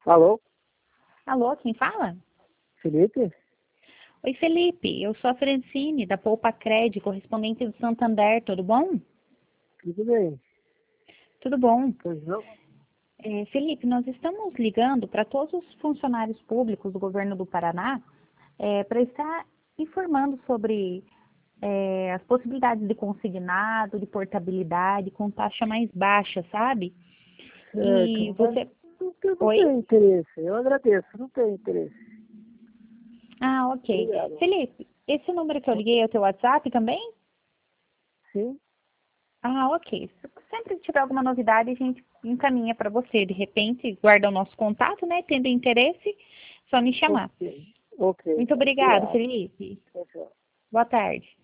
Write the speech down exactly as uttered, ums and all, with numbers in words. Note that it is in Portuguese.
Alô, Alô, quem fala? Felipe? Oi, Felipe. Eu sou a Francine, da Poupa Cred, correspondente do Santander. Tudo bom? Tudo bem? Tudo bom. Pois não? É, Felipe, nós estamos ligando para todos os funcionários públicos do governo do Paraná para estar informando sobre é, as possibilidades de consignado, de portabilidade, com taxa mais baixa, sabe? Certo, E mas você... não, tem- não Oi? tem interesse. Eu agradeço, não tem interesse. Ah, ok. Obrigado. Felipe, esse número que eu liguei é o teu WhatsApp também? Sim? Ah, ok. Se sempre tiver alguma novidade, a gente encaminha para você. De repente, guarda o nosso contato, né? Tendo interesse, só me chamar. Ok. Ok. Muito obrigado, Obrigado. Felipe. Tchau, tchau. Boa tarde.